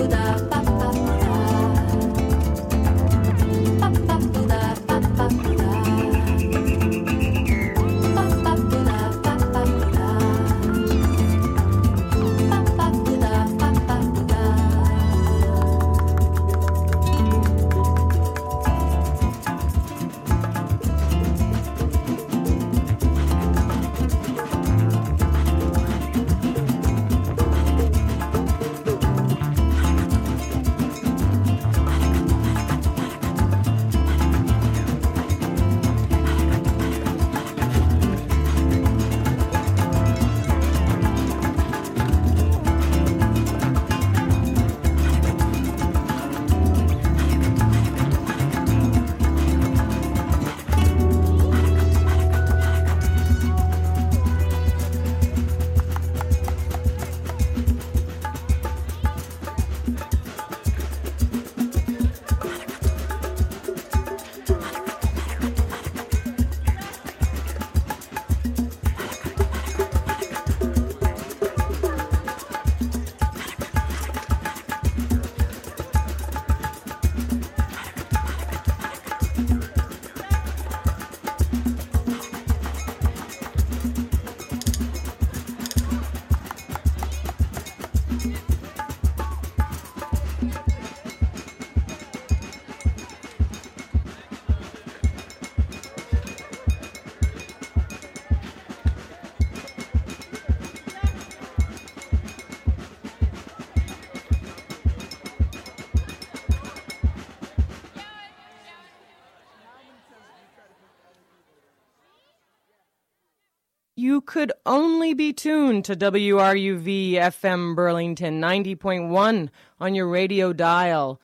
You could only be tuned to WRUV FM Burlington 90.1 on your radio dial.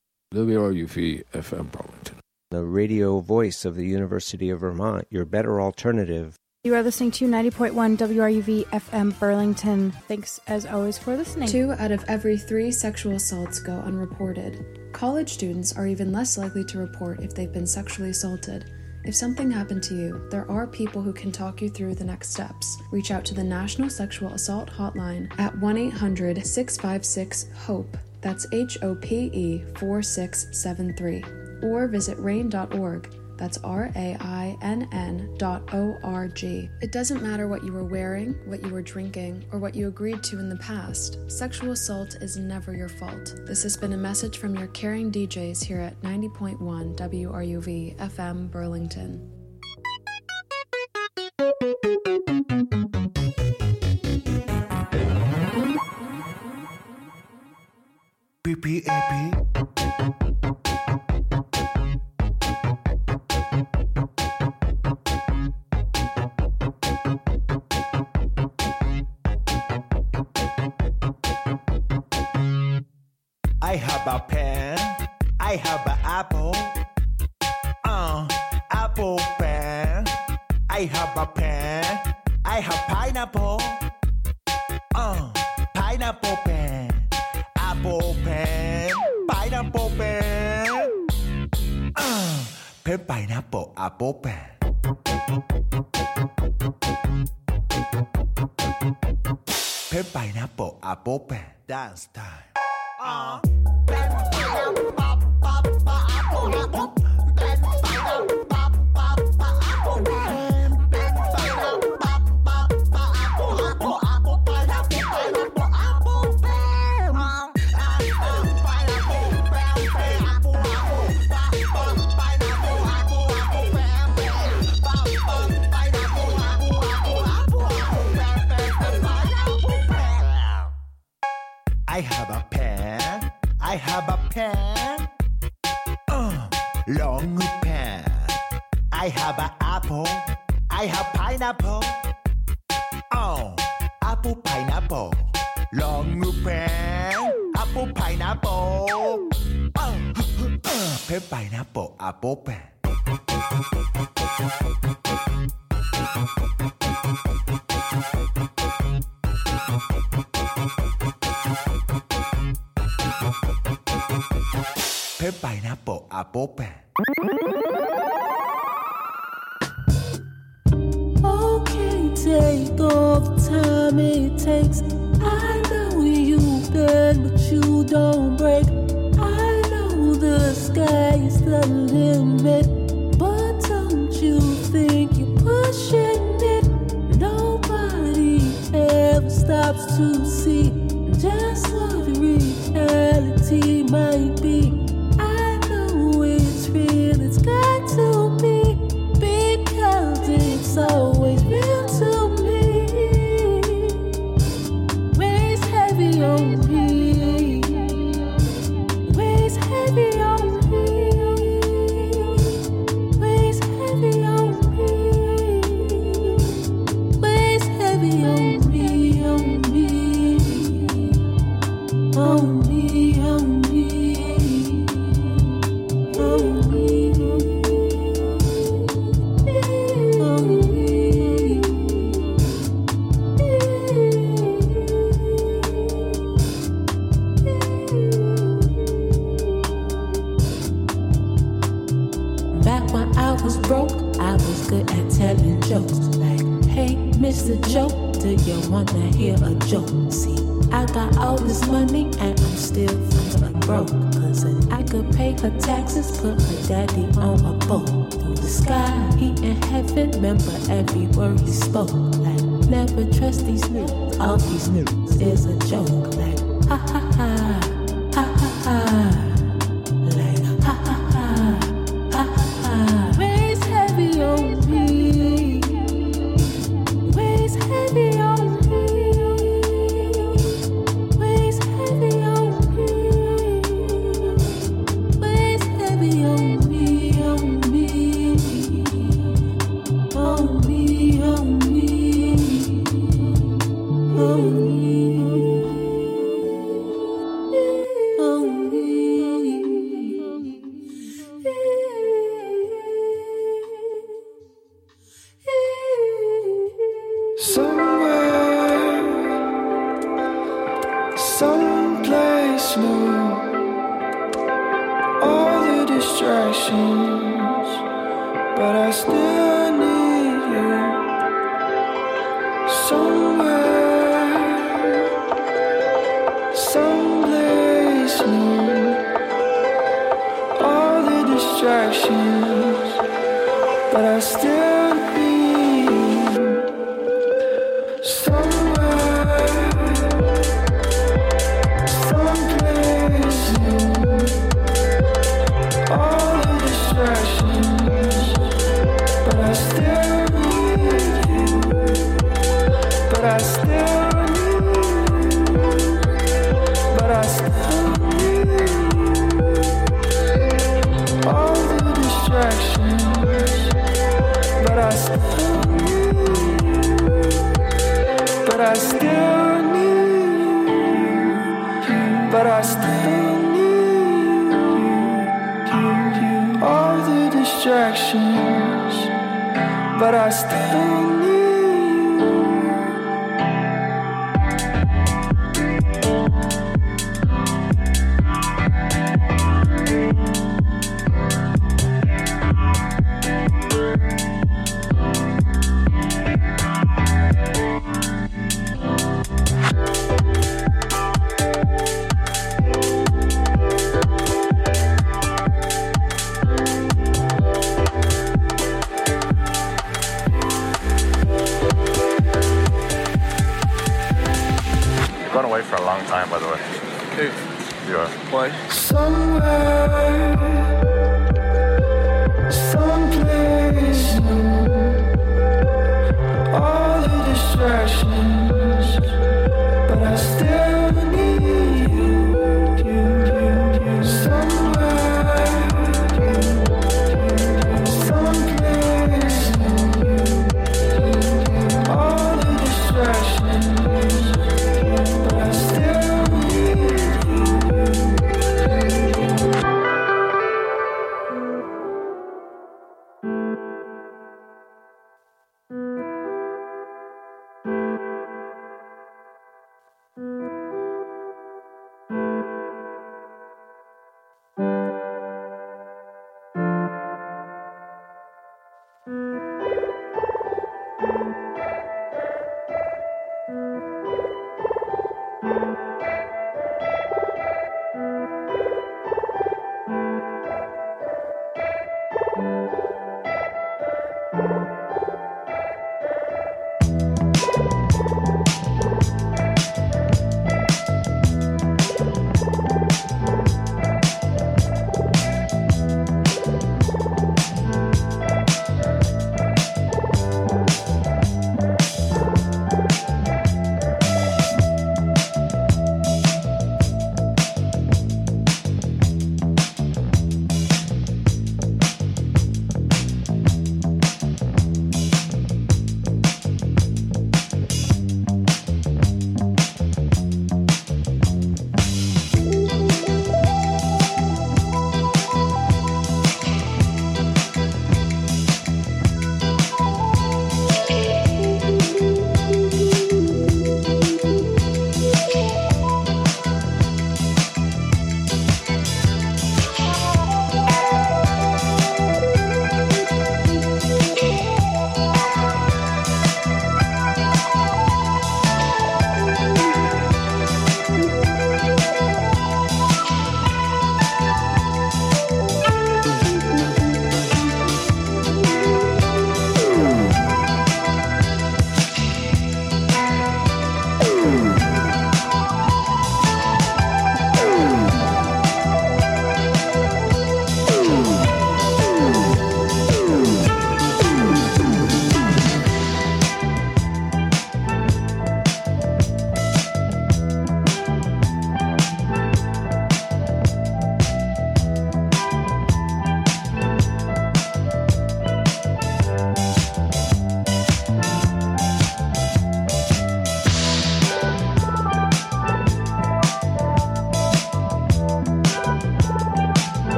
WRUV FM Burlington. The radio voice of the University of Vermont, your better alternative. You are listening to 90.1 WRUV FM Burlington. Thanks, as always, for listening. 2 out of every 3 sexual assaults go unreported. College students are even less likely to report if they've been sexually assaulted. If something happened to you, there are people who can talk you through the next steps. Reach out to the National Sexual Assault Hotline at 1-800-656-HOPE. That's HOPE 4673. Or visit RAIN.org. That's RAINN.org. It doesn't matter what you were wearing, what you were drinking, or what you agreed to in the past. Sexual assault is never your fault. This has been a message from your caring DJs here at 90.1 WRUV FM Burlington. PPAP. I have a pen, I have an apple, apple pen. I have a pen, I have pineapple, pineapple pen, apple pen, pineapple pen, pen, pineapple, apple pen. Pen, pineapple, apple pen. Dance time. I have a pen, I have a pen, long pen. I have an apple, I have pineapple, apple, pineapple, long pen, apple, pineapple, pen, pineapple, apple, pen. Pen, pineapple, apple, pen. Okay, take all the time it takes. I know you've done what you you don't break. I know the sky is the limit, but don't you think you're pushing it? Nobody ever stops to see just what reality might be. I know it's real, it's got to be, because it's always real to me. Weighs heavy on me, weighs heavy on me, weighs heavy on me, weighs heavy on me, on me, on me, on me, on me, on me. Back when I was broke, I was good at telling jokes. Like, hey, Mr. Joe, do you wanna hear a joke? See, I got all this money and I'm still fucking broke. Cause I could pay her taxes, put her daddy on a boat. Through the sky, he in heaven, remember every word he spoke. Like, never trust these niggas, all these niggas is a joke. Like, ha ha ha, ha ha ha. Like, ha ha ha, ha ha ha. Weighs heavy on me, weighs heavy on me, weighs heavy on me, weighs heavy on me, on me, on me, on me, on me, on me. Somewhere, someplace new, all the distractions, but I still need you. Somewhere, someplace new, all the distractions, but I still need you. Somewhere, someplace new, all the distractions, but I still need you. But I still need you. But I still need you. All the distractions, but I still need you. But I still need you. But I still need you. All the distractions, but I still need you. Gone away for a long time, by the way. Who? You are. Why? Somewhere, someplace new, all the distractions, but I still need you. Somewhere, someplace new, all the distractions, but I still need you.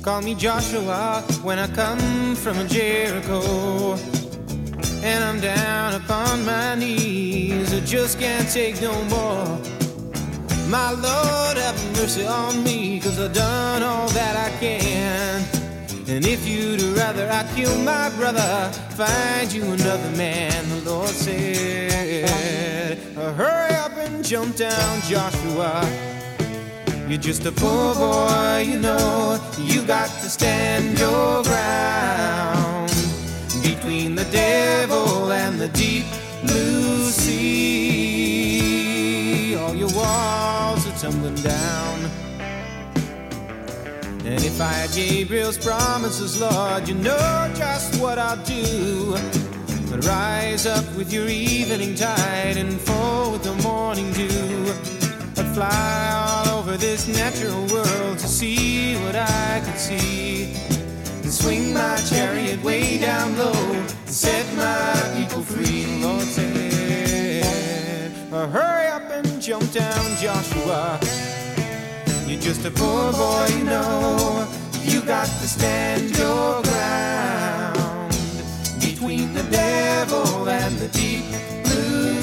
Call me Joshua when I come from Jericho, and I'm down upon my knees. I just can't take no more. My Lord, have mercy on me, 'cause I've done all that I can. And if you'd rather I kill my brother, find you another man, the Lord said. Hurry up and jump down, Joshua. You're just a poor boy, you know. You got to stand your ground between the devil and the deep blue sea. All your walls are tumbling down. And if I had Gabriel's promises, Lord, you know just what I'll do. But rise up with your evening tide and fall with the morning dew. I'd fly all over this natural world to see what I could see, and swing my chariot way down low and set my people free. Lord said, hurry up and jump down, Joshua. You're just a poor boy, you know. You got to stand your ground between the devil and the deep blue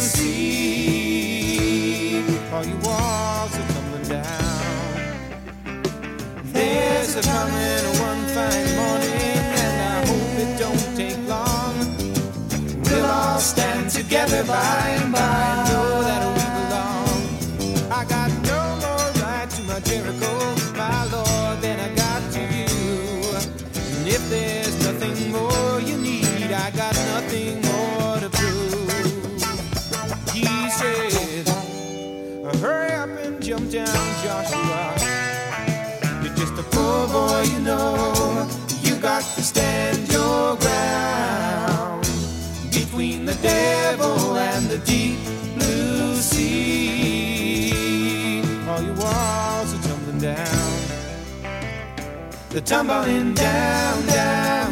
sea. All your walls are tumbling down. There's a coming one fine morning, and I hope it don't take long. We'll all stand together by and by and know that we belong. I got no more right to my Jericho, my Lord, than I got to you. And if there's nothing more you need, I got nothing more to prove. He said, hurry up and jump down, Joshua. You're just a poor boy, you know. You got to stand your ground between the devil and the deep blue sea. All your walls are tumbling down. They're tumbling down, down.